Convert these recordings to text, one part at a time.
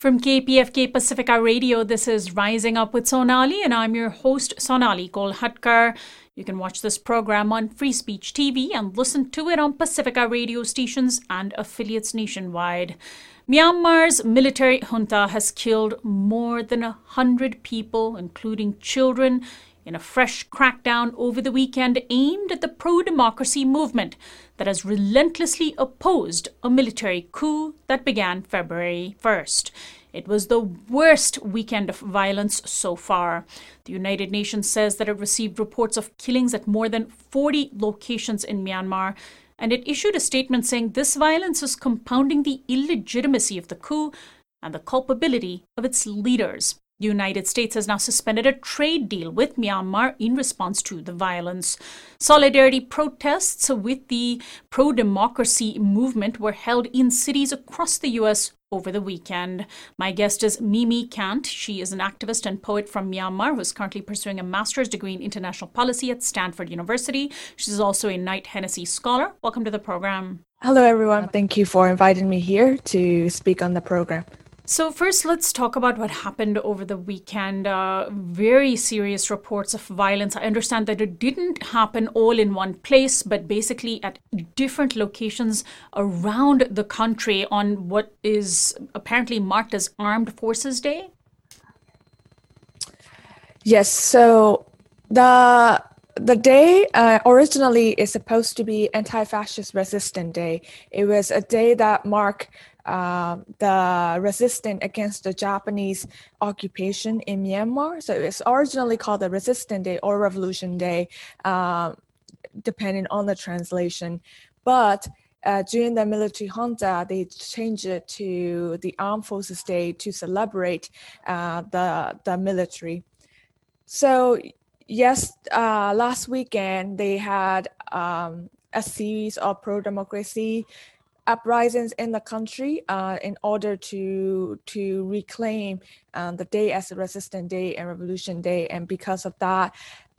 From KPFK Pacifica Radio, this is Rising Up with Sonali, and I'm your host, Sonali Kolhatkar. You can watch this program on Free Speech TV and listen to it on Pacifica radio stations and affiliates nationwide. Myanmar's military junta has killed more than 100 people, including children, in a fresh crackdown over the weekend aimed at the pro-democracy movement that has relentlessly opposed a military coup that began February 1st. It was the worst weekend of violence so far. The United Nations says that it received reports of killings at more than 40 locations in Myanmar, and it issued a statement saying this violence is compounding the illegitimacy of the coup and the culpability of its leaders. The United States has now suspended a trade deal with Myanmar in response to the violence. Solidarity protests with the pro-democracy movement were held in cities across the U.S. over the weekend. My guest is Mimi Kant. She is an activist and poet from Myanmar who is currently pursuing a master's degree in international policy at Stanford University. She's also a Knight Hennessy Scholar. Welcome to the program. Hello, everyone. Thank you for inviting me here to speak on the program. So first, let's talk about what happened over the weekend. Very serious reports of violence. I understand that it didn't happen all in one place, but basically at different locations around the country on what is apparently marked as Armed Forces Day. Yes, so the day originally is supposed to be Anti-Fascist Resistance Day. It was a day that marked the resistance against the Japanese occupation in Myanmar. So it's originally called the Resistance Day or Revolution Day, depending on the translation. But during the military junta, they changed it to the Armed Forces Day to celebrate the military. So yes, last weekend they had a series of pro-democracy uprisings in the country in order to reclaim the day as a Resistance Day and Revolution Day. And because of that,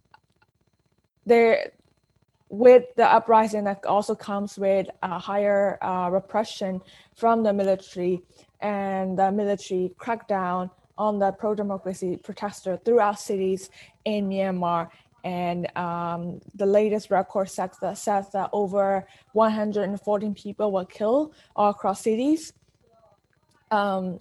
with the uprising that also comes with a higher repression from the military, and the military crackdown on the pro-democracy protesters throughout cities in Myanmar. And the latest record says that over 114 people were killed all across cities. And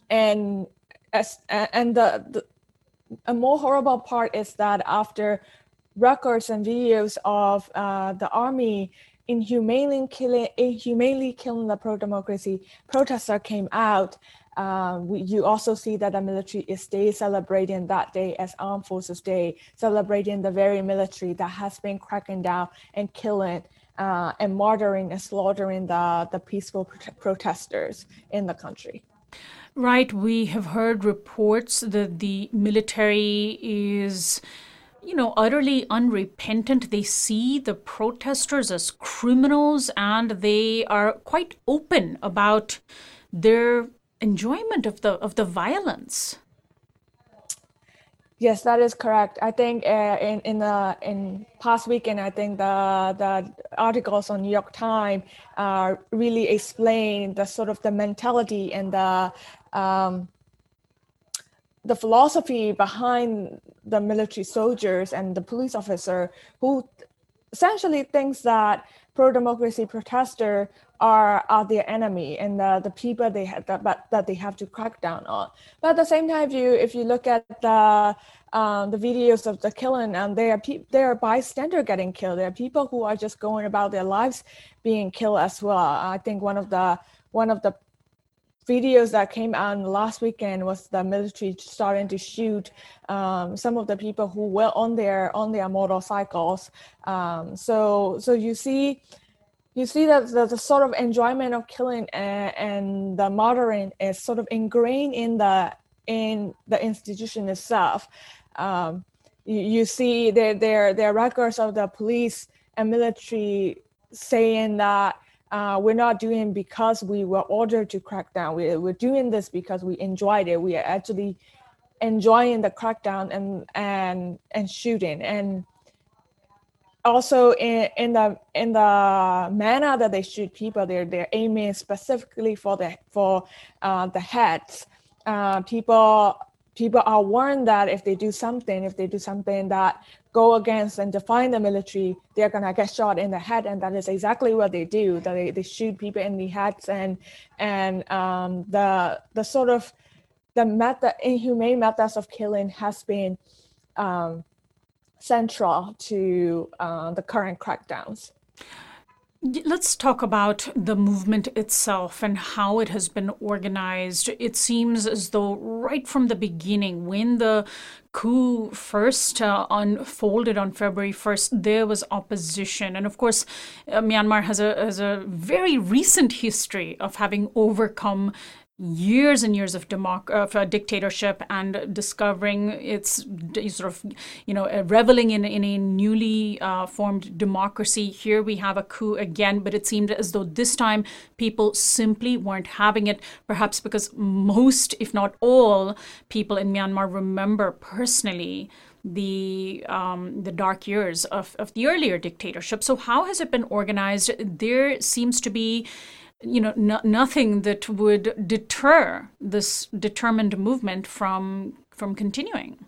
the more horrible part is that after records and videos of the army inhumanely killing the pro-democracy protester came out, you also see that the military is still celebrating that day as Armed Forces Day, celebrating the very military that has been cracking down and killing and murdering and slaughtering the peaceful protesters in the country. Right. We have heard reports that the military is utterly unrepentant. They see the protesters as criminals, and they are quite open about their enjoyment of the violence. Yes, that is correct. I think in past weekend, I think the articles on New York Times really explain the sort of the mentality and the philosophy behind the military soldiers and the police officer who essentially thinks that pro-democracy protesters are their enemy and the people that they have to crack down on. But at the same time, if you look at the videos of the killing, there are bystanders getting killed. There are people who are just going about their lives being killed as well. I think one of the videos that came out last weekend was the military starting to shoot some of the people who were on their motorcycles. So you see that the sort of enjoyment of killing and the murdering is sort of ingrained in the institution itself. You see there are records of the police and military saying that we're not doing because we were ordered to crack down. We're doing this because we enjoyed it. We are actually enjoying the crackdown and shooting. And also in the manner that they shoot people, they're aiming specifically for the heads. people are warned that if they do something that go against and define the military, they're gonna get shot in the head, and that is exactly what they do. That they shoot people in the heads, and the sort of the inhumane methods of killing has been central to the current crackdowns. Let's talk about the movement itself and how it has been organized. It seems as though right from the beginning, when the coup first unfolded on February 1st, there was opposition. And of course, Myanmar has a very recent history of having overcome years and years of dictatorship and discovering its sort of, reveling in a newly formed democracy. Here we have a coup again, but it seemed as though this time people simply weren't having it, perhaps because most, if not all, people in Myanmar remember personally the dark years of the earlier dictatorship. So how has it been organized? There seems to be nothing that would deter this determined movement from continuing.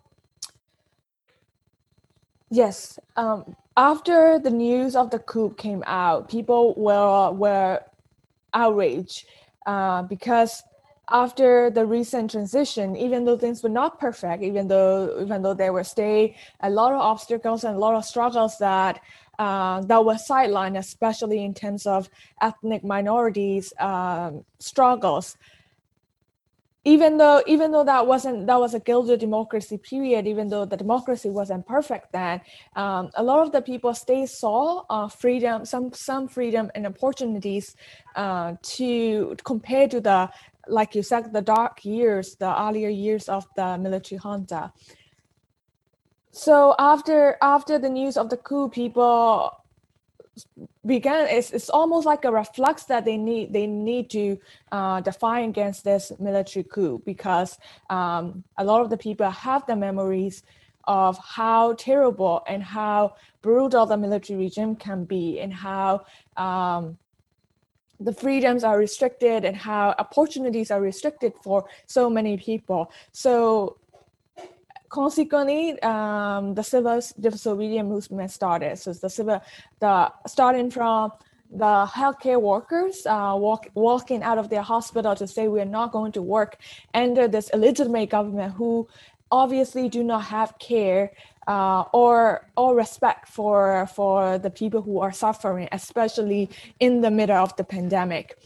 Yes. After the news of the coup came out, people were outraged because after the recent transition, even though things were not perfect, even though there were still a lot of obstacles and a lot of struggles that were sidelined, especially in terms of ethnic minorities struggles. Even though that was a gilded democracy period, even though the democracy wasn't perfect then, a lot of the people saw freedom, some freedom and opportunities to compare to the, like you said, the dark years, the earlier years of the military junta. So after the news of the coup, people began. It's almost like a reflex that they need to define against this military coup, because a lot of the people have the memories of how terrible and how brutal the military regime can be, and how the freedoms are restricted and how opportunities are restricted for so many people. So consequently, the civil disobedience movement started. So starting from the healthcare workers walking out of their hospital to say we're not going to work under this illegitimate government who obviously do not have care or respect for the people who are suffering, especially in the middle of the pandemic.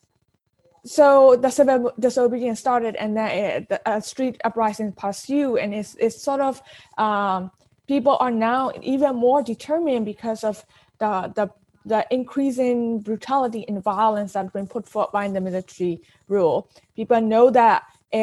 So the civil disobedience started, and then the street uprising pursued, and it's sort of people are now even more determined because of the increasing brutality and violence that's been put forth by the military rule. People know that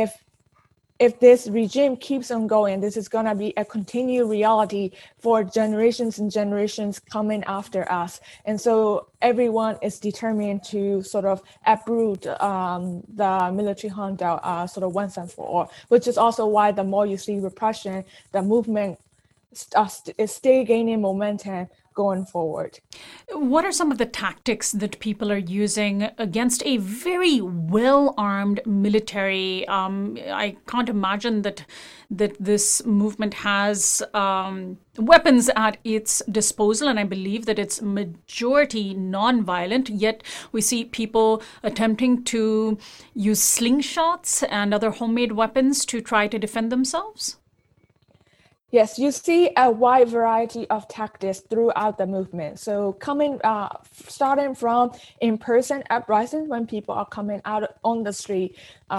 if this regime keeps on going, this is going to be a continued reality for generations and generations coming after us. And so everyone is determined to sort of uproot the military junta sort of once and for all, which is also why the more you see repression, the movement is still gaining momentum going forward. What are some of the tactics that people are using against a very well-armed military? I can't imagine that this movement has weapons at its disposal, and I believe that it's majority non-violent, yet we see people attempting to use slingshots and other homemade weapons to try to defend themselves. Yes, you see a wide variety of tactics throughout the movement. So starting from in-person uprisings when people are coming out on the street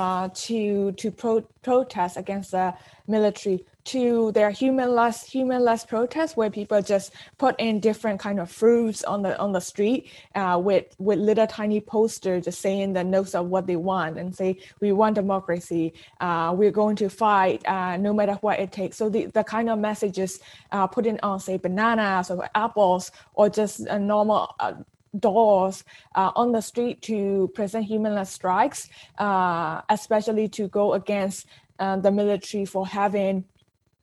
to protest against the military, to their humanless protests where people just put in different kind of fruits on the street with little tiny posters just saying the notes of what they want and say, we want democracy, we're going to fight no matter what it takes. So the kind of messages putting on, say, bananas or apples or just a normal dolls on the street to present humanless strikes, especially to go against the military for having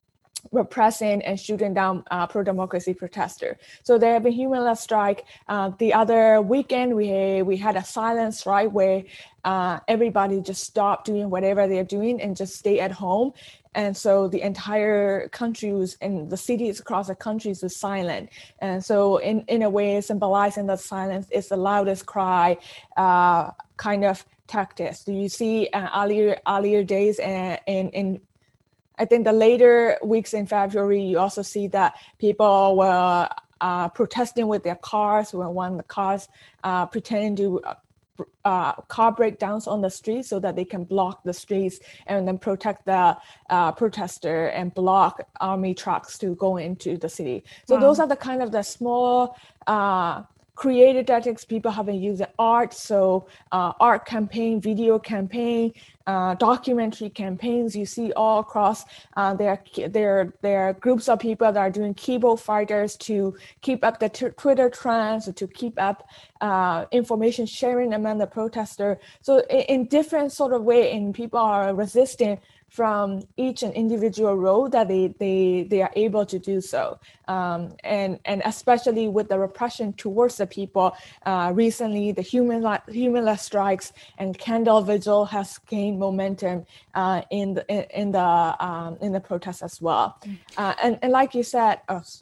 repressing and shooting down pro-democracy protesters. So there have been human-led strike. The other weekend, we had a silent strike where everybody just stopped doing whatever they're doing and just stay at home. And so the entire country was, and the cities across the country was silent. And so in a way, symbolizing that silence is the loudest cry kind of tactics. Do you see earlier days in I think the later weeks in February, you also see that people were protesting with their cars, when the cars pretending to car breakdowns on the streets so that they can block the streets and then protect the protester and block army trucks to go into the city. So those are the kind of the small creative tactics people have been using. Art, so art campaign, video campaign, documentary campaigns. You see all across. There are groups of people that are doing keyboard fighters to keep up the Twitter trends, to keep up information sharing among the protesters. So in different sort of way, and people are resisting from each and individual role that they are able to do so. And especially with the repression towards the people, recently the human-led strikes and candle vigil has gained momentum in the protests as well. And like you said,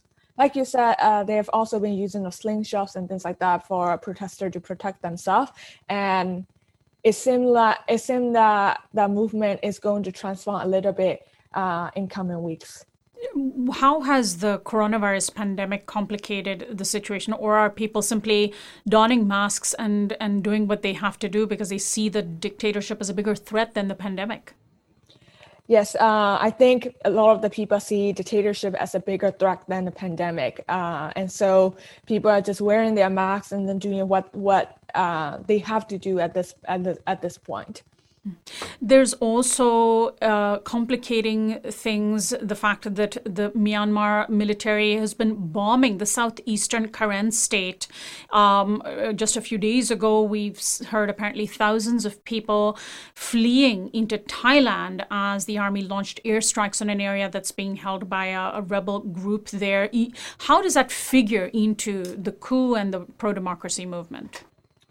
they have also been using the slingshots and things like that for protesters to protect themselves. And it seems that the movement is going to transform a little bit in coming weeks. How has the coronavirus pandemic complicated the situation, or are people simply donning masks and doing what they have to do because they see the dictatorship as a bigger threat than the pandemic? Yes, I think a lot of the people see dictatorship as a bigger threat than the pandemic, and so people are just wearing their masks and then doing what they have to do at this point. There's also complicating things, the fact that the Myanmar military has been bombing the southeastern Karen state. Just a few days ago, we've heard apparently thousands of people fleeing into Thailand as the army launched airstrikes on an area that's being held by a rebel group there. How does that figure into the coup and the pro-democracy movement?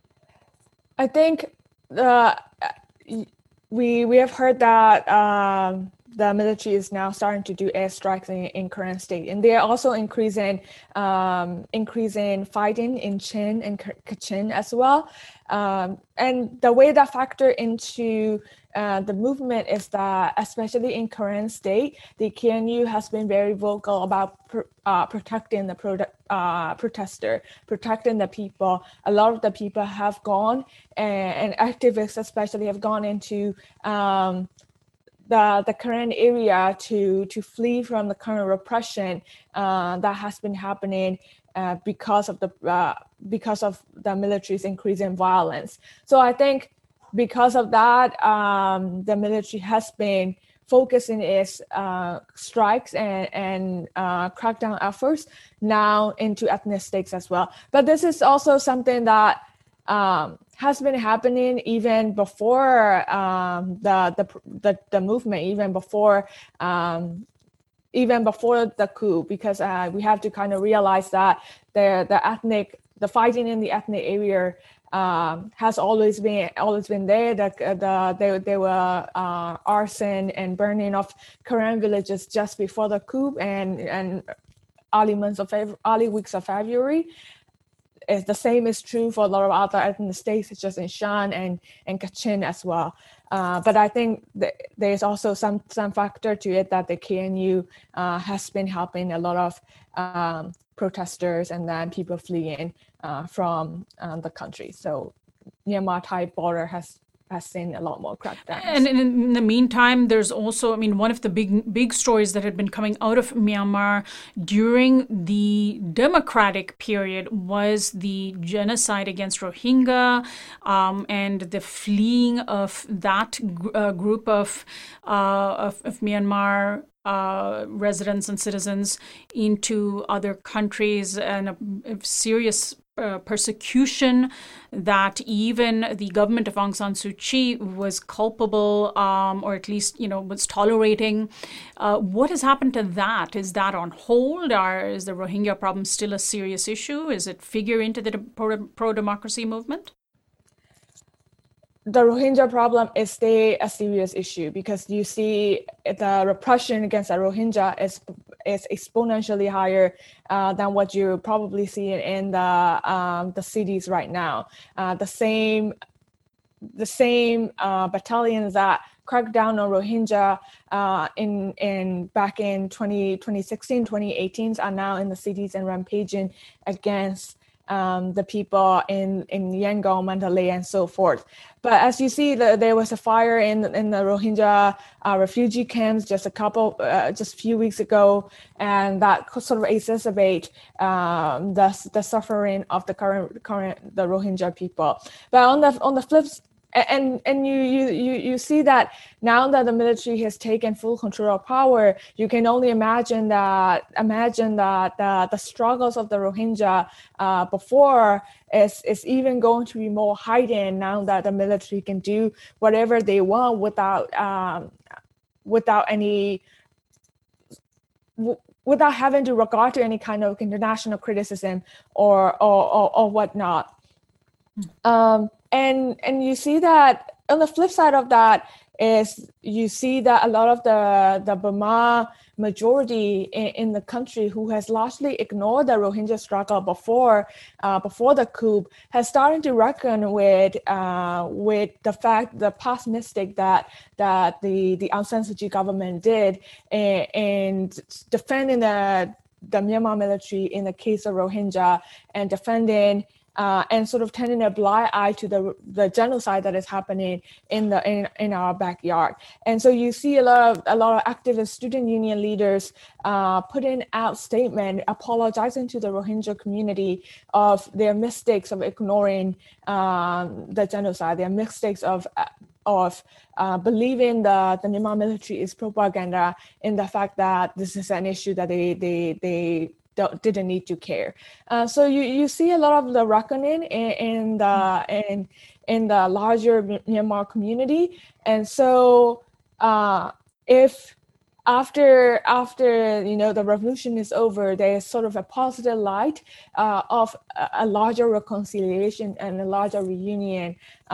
I think we have heard that the military is now starting to do airstrikes in Karen state, and they are also increasing fighting in Chin and Kachin as well. And the way that factor into the movement is that, especially in Karen state, the KNU has been very vocal about protecting the protester, protecting the people. A lot of the people have gone, and activists especially have gone into the current area to flee from the current repression that has been happening because of the military's increasing violence. So I think because of that, the military has been focusing its strikes and crackdown efforts now into ethnic states as well. But this is also something that has been happening even before the movement, even before the coup, because we have to kind of realize that the fighting in the ethnic area has always been there. There were arson and burning of Karen villages just before the coup and early weeks of February. The same is true for a lot of other ethnic states, such as in Shan and Kachin as well. But I think there's also some factor to it that the KNU has been helping a lot of protesters and then people fleeing from the country. So Myanmar-Thai border has seen a lot more crackdowns. And in the meantime, there's also, one of the big stories that had been coming out of Myanmar during the democratic period was the genocide against Rohingya and the fleeing of that group of Myanmar residents and citizens into other countries, and a serious persecution, that even the government of Aung San Suu Kyi was culpable, or at least, was tolerating. What has happened to that? Is that on hold, or is the Rohingya problem still a serious issue? Is it figure into the pro-democracy movement? The Rohingya problem is still a serious issue because you see the repression against the Rohingya is exponentially higher than what you probably see in the cities right now. The same battalions that cracked down on Rohingya back in 2016, 2018 are now in the cities and rampaging against the people in Yangon, Mandalay, and so forth. But as you see, there was a fire in the Rohingya refugee camps just a few weeks ago, and that sort of exacerbate the suffering of the current the Rohingya people. But on the flip side, and you see that now that the military has taken full control of power, you can only imagine that the struggles of the Rohingya before is even going to be more heightened now that the military can do whatever they want without having to regard to any kind of international criticism or whatnot. And you see that on the flip side of that is you see that a lot of the Burma majority in the country who has largely ignored the Rohingya struggle before the coup has started to reckon with the fact, the past mistake that the Aung San Suu Kyi government did in defending the Myanmar military in the case of Rohingya and defending and sort of turning a blind eye to the genocide that is happening in our backyard. And so you see a lot of activist student union leaders putting out statement apologizing to the Rohingya community of their mistakes of ignoring the genocide, their mistakes of believing the Myanmar military is propaganda, in the fact that this is an issue that they didn't need to care. So you see a lot of the reckoning in the larger Myanmar community. And so if after the revolution is over, there's sort of a positive light of a larger reconciliation and a larger reunion,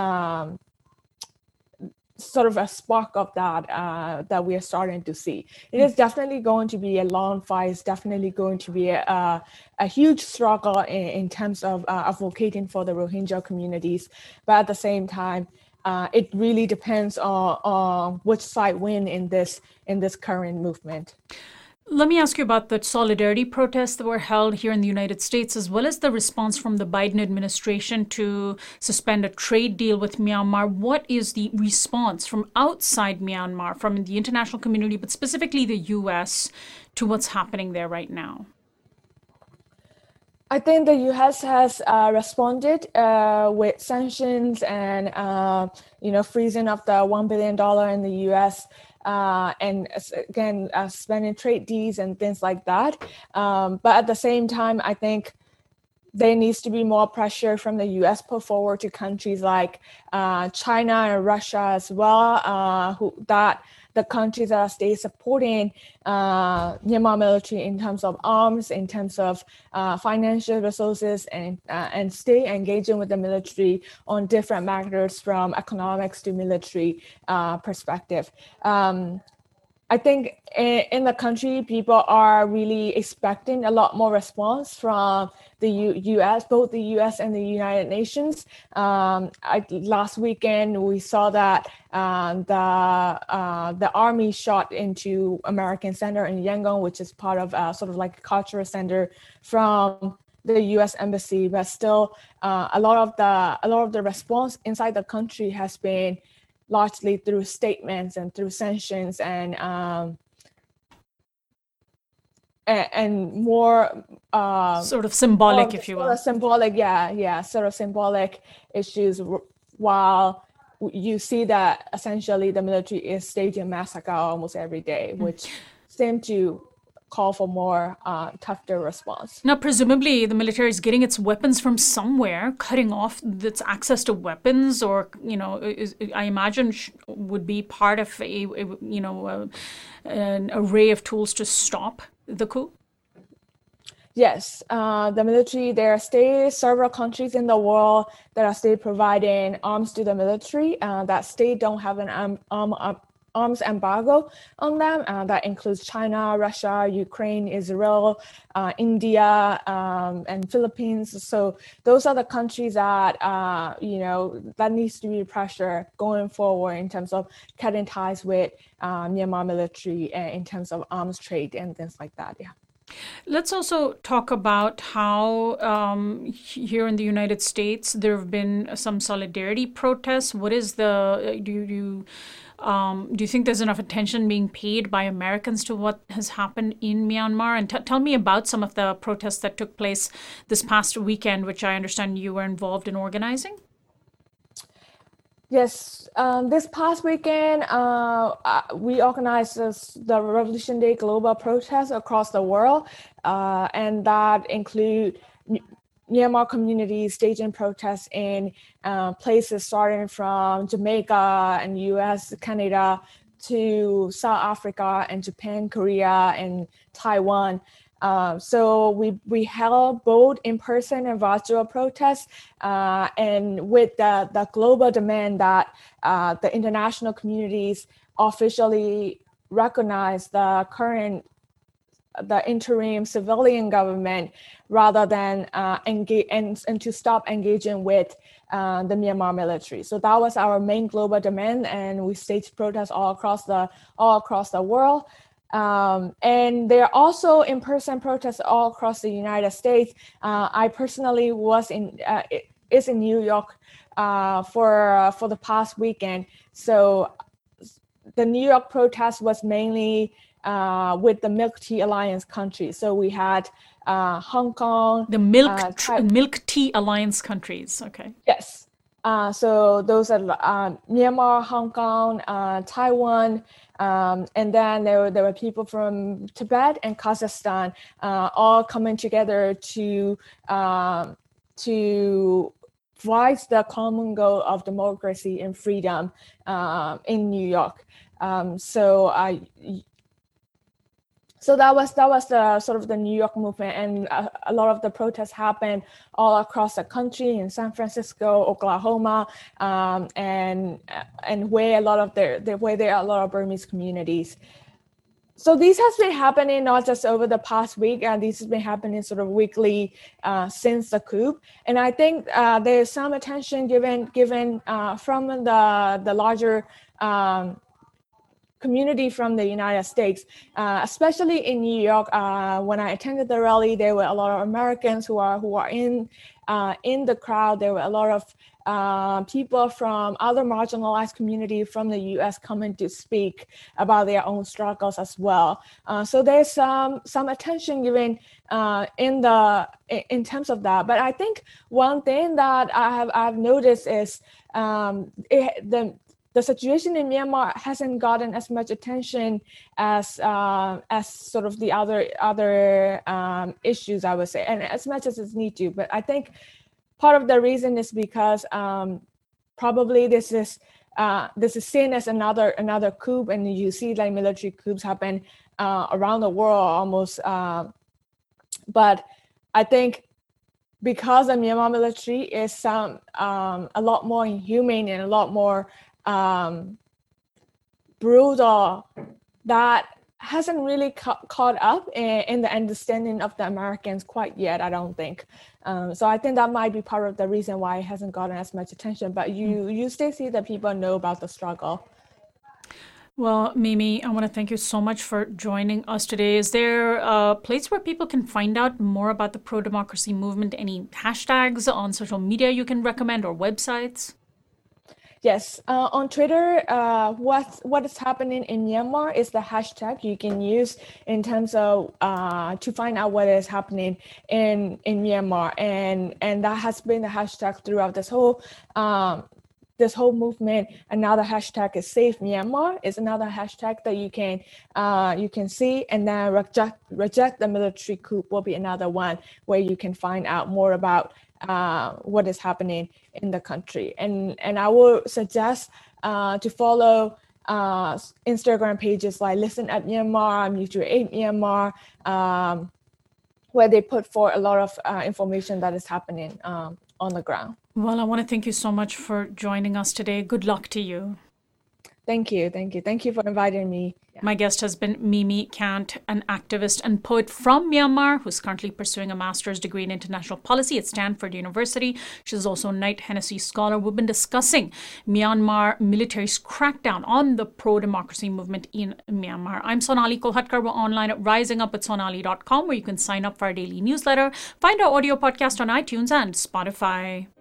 sort of a spark of that we are starting to see. It is definitely going to be a long fight. It's definitely going to be a huge struggle in terms of advocating for the Rohingya communities. But at the same time, it really depends on which side win in this current movement. Let me ask you about the solidarity protests that were held here in the United States, as well as the response from the Biden administration to suspend a trade deal with Myanmar. What is the response from outside Myanmar, from the international community, but specifically the U.S., to what's happening there right now? I think the U.S. has responded with sanctions and freezing of the $1 billion in the U.S. And again, spending trade deals and things like that. But at the same time, I think there needs to be more pressure from the U.S. put forward to countries like China and Russia as well, the countries that are still supporting Myanmar military in terms of arms, in terms of financial resources, and stay engaging with the military on different matters from economics to military perspective. I think in the country, people are really expecting a lot more response from the U.S., both the U.S. and the United Nations. Last weekend, we saw that the army shot into American Center in Yangon, which is part of sort of like a cultural center from the U.S. embassy. But still, a lot of the response inside the country has been largely through statements and through sanctions and more sort of symbolic, if you will. Symbolic, sort of symbolic issues, while you see that essentially the military is staging massacre almost every day, which seem to call for more tougher response. Now, presumably, the military is getting its weapons from somewhere, cutting off its access to weapons, or I imagine would be part of an array of tools to stop the coup. Yes, the military, there are several countries in the world that are still providing arms to the military that still don't have an arms embargo on them. That includes China, Russia, Ukraine, Israel, India, and Philippines. So those are the countries that, that needs to be pressure going forward in terms of cutting ties with Myanmar military in terms of arms trade and things like that. Yeah. Let's also talk about how here in the United States there have been some solidarity protests. What is do you think there's enough attention being paid by Americans to what has happened in Myanmar? And tell me about some of the protests that took place this past weekend, which I understand you were involved in organizing. Yes, this past weekend, we organized the Revolution Day Global Protest across the world, and that include Myanmar communities staging protests in places starting from Jamaica and US, Canada, to South Africa and Japan, Korea, and Taiwan. So we held both in-person and virtual protests, and with the global demand that the international communities officially recognize the interim civilian government rather than engage and to stop engaging with the Myanmar military. So that was our main global demand, and we staged protests all across the world. And there are also in-person protests all across the United States. I personally was in New York for the past weekend. So the New York protest was mainly with the Milk Tea Alliance countries. So we had Hong Kong. The Milk Tea Alliance countries, okay. Yes. So those are Myanmar, Hong Kong, Taiwan, and then there were people from Tibet and Kazakhstan, all coming together to voice the common goal of democracy and freedom in New York. So that was the sort of the New York movement, and a lot of the protests happened all across the country in San Francisco, Oklahoma, and where there are a lot of Burmese communities. So this has been happening not just over the past week, and this has been happening sort of weekly since the coup. And I think there's some attention given from the larger community from the United States, especially in New York. When I attended the rally, there were a lot of Americans who are in the crowd. There were a lot of people from other marginalized communities from the U.S. coming to speak about their own struggles as well. So there's some attention given in terms of that. But I think one thing that I've noticed is the situation in Myanmar hasn't gotten as much attention as sort of the other issues, I would say, and as much as it needs to. But I think part of the reason is because probably this is seen as another coup, and you see like military coups happen around the world almost. But I think because the Myanmar military is a lot more inhumane and a lot more brutal, that hasn't really caught up in the understanding of the Americans quite yet, I don't think. So I think that might be part of the reason why it hasn't gotten as much attention, but you still see that people know about the struggle. Well, Mimi, I want to thank you so much for joining us today. Is there a place where people can find out more about the pro-democracy movement? Any hashtags on social media you can recommend, or websites? Yes, on Twitter, what is happening in Myanmar is the hashtag you can use in terms of to find out what is happening in Myanmar, and that has been the hashtag throughout this whole this whole movement, another hashtag is Save Myanmar, is another hashtag that you can see, and then reject the military coup will be another one where you can find out more about what is happening in the country. And I will suggest to follow Instagram pages like Listen at Myanmar, Mutual Aid Myanmar, where they put forth a lot of information that is happening on the ground. Well, I want to thank you so much for joining us today. Good luck to you. Thank you. Thank you for inviting me. Yeah. My guest has been Mimi Kant, an activist and poet from Myanmar who's currently pursuing a master's degree in international policy at Stanford University. She's also a Knight Hennessy Scholar. We've been discussing Myanmar military's crackdown on the pro-democracy movement in Myanmar. I'm Sonali Kolhatkar. We're online at risingupwithsonali.com, where you can sign up for our daily newsletter, find our audio podcast on iTunes and Spotify.